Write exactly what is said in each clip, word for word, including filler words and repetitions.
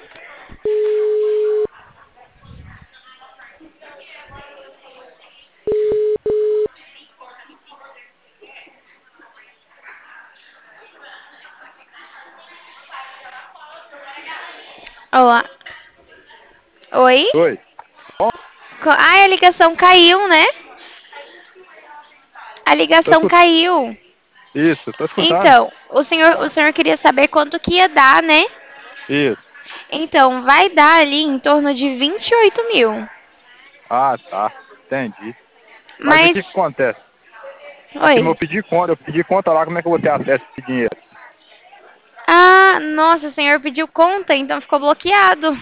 Olá. Oi? Oi. Bom, Co- Ai, a ligação caiu, né? A tô ligação escutando. caiu. Isso, tô escutando. Então, o senhor, o senhor queria saber quanto que ia dar, né? Isso. Então, vai dar ali em torno de vinte e oito mil. Ah, tá. Entendi. Mas o que que Mas, acontece? Aqui oi. eu pedi conta, eu pedi conta lá, como é que eu vou ter acesso a esse dinheiro? Ah, nossa, o senhor pediu conta, então ficou bloqueado.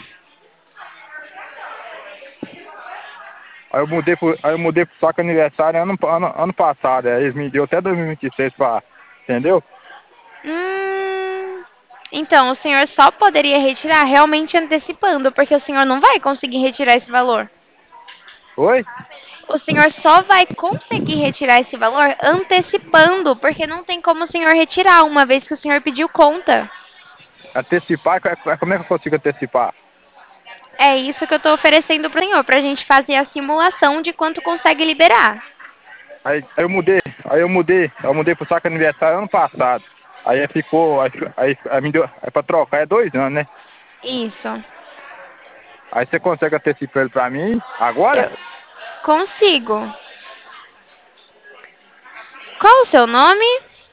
Aí eu mudei pro, aí eu mudei pro saco aniversário ano, ano, ano passado. Aí eles me deu até dois mil e vinte e seis pra. Entendeu? Hum. Então, o senhor só poderia retirar realmente antecipando, porque o senhor não vai conseguir retirar esse valor. Oi? O senhor só vai conseguir retirar esse valor antecipando, porque não tem como o senhor retirar uma vez que o senhor pediu conta. Antecipar? co- Como é que eu consigo antecipar? É isso que eu tô oferecendo pro senhor, pra gente fazer a simulação de quanto consegue liberar. Aí, aí eu mudei, aí eu mudei, eu mudei pro saco aniversário ano passado. Aí ficou, aí, aí, aí me deu, aí pra trocar é dois anos, né? Isso. Aí você consegue antecipar ele pra mim agora? Eu consigo. Qual o seu nome?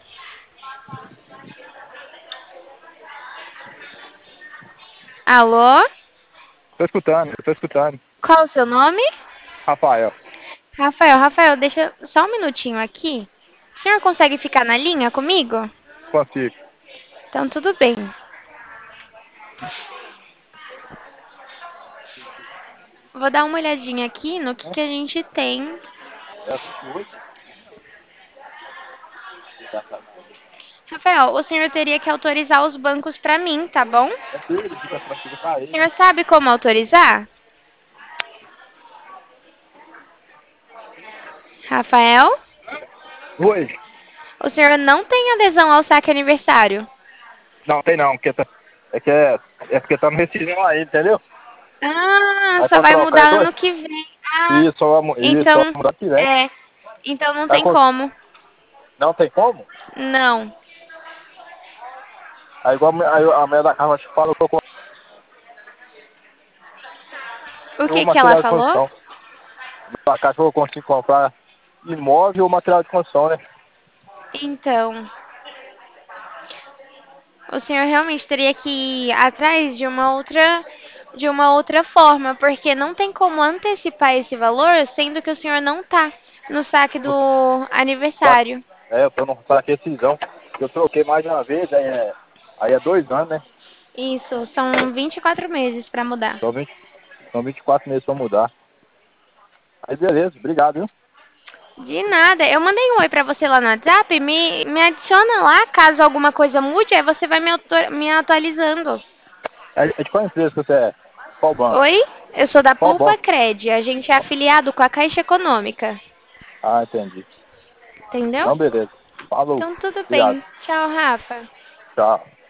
Alô? Tô escutando, tô escutando. Qual o seu nome? Rafael, Rafael, Rafael, deixa só um minutinho aqui. O senhor consegue ficar na linha comigo? consigo. Então, tudo bem. Vou dar uma olhadinha aqui no que, que a gente tem. É vinte e oito? Rafael, o senhor teria que autorizar os bancos pra mim, tá bom? É dele, fica pra fica pra O ele. senhor sabe como autorizar? Rafael? Oi. O senhor não tem adesão ao saque aniversário? Não, tem não, porque tá, é que é, é porque tá no rescisão aí, entendeu? Ah, Aí só pra vai trocar é mudar dois. ano que vem. Ah, Isso, só vai mu- isso, só vai então, mudar que vem. é. Então não Aí, tem con- como. não tem como? Não. Aí igual a mu- aí a mulher da casa te falou que eu O comprei o que que ela material de falou? construção. Da casa eu consigo comprar imóvel ou material de construção, né? Então, o senhor realmente teria que ir atrás de uma outra de uma outra forma, porque não tem como antecipar esse valor, sendo que o senhor não tá no saque do Tá? aniversário. É, eu tô no saque rescisão. Eu troquei mais de uma vez, aí é, aí é dois anos, né? Isso, são vinte e quatro meses para mudar. São, vinte são vinte e quatro meses pra mudar. Aí beleza, obrigado, viu? De nada. Eu mandei um oi pra você lá no WhatsApp. Me, me adiciona lá caso alguma coisa mude. Aí você vai me, auto- me atualizando. É, é de qual empresa que você é? Qual banco? Oi? Eu sou da Qual Pulpa banco? Cred. A gente é afiliado com a Caixa Econômica. Ah, entendi. Entendeu? Não, beleza. Falou. Então tudo Obrigado. bem. Tchau, Rafa. Tchau.